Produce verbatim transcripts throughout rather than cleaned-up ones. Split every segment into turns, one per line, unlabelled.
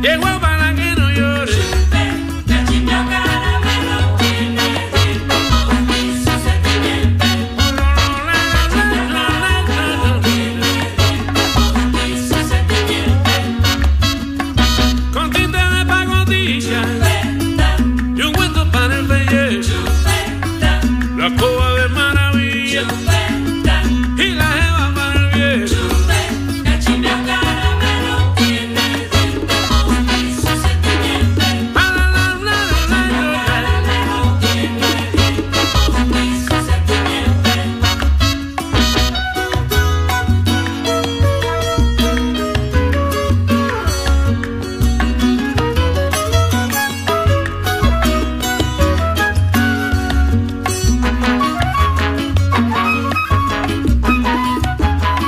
Llegó para que no llore.
Chupe, la chimio caramelo tiene ritmo y su sentimiento. La chimio caramelo tiene ritmo y su sentimiento.
Con tinta de pacotilla
Chupeta,
y un cuento para el pellejo.
chupeta,
La escoba de maravilla
chupeta,
y la jeva para el viejo.
chupeta, la chimio caramelo tiene ritmo y su sentimiento. Caramelo tiene ritmo y su sentimiento.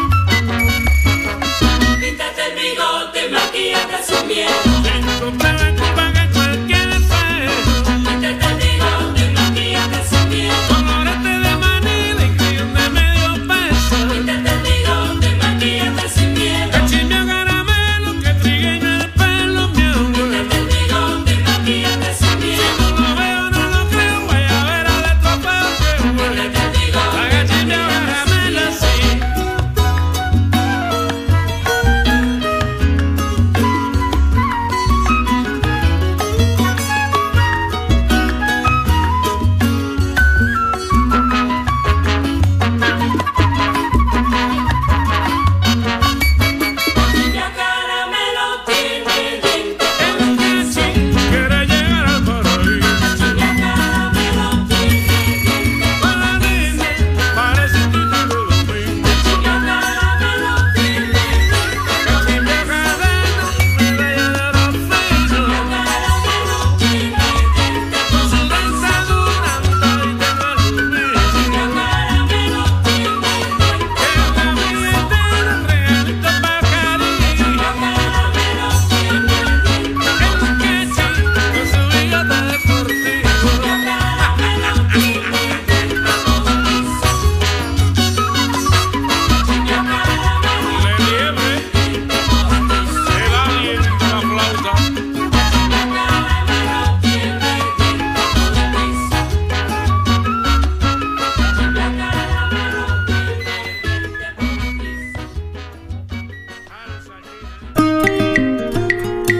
Píntate el bigote, maquillate sin miedo.
Tengo plebe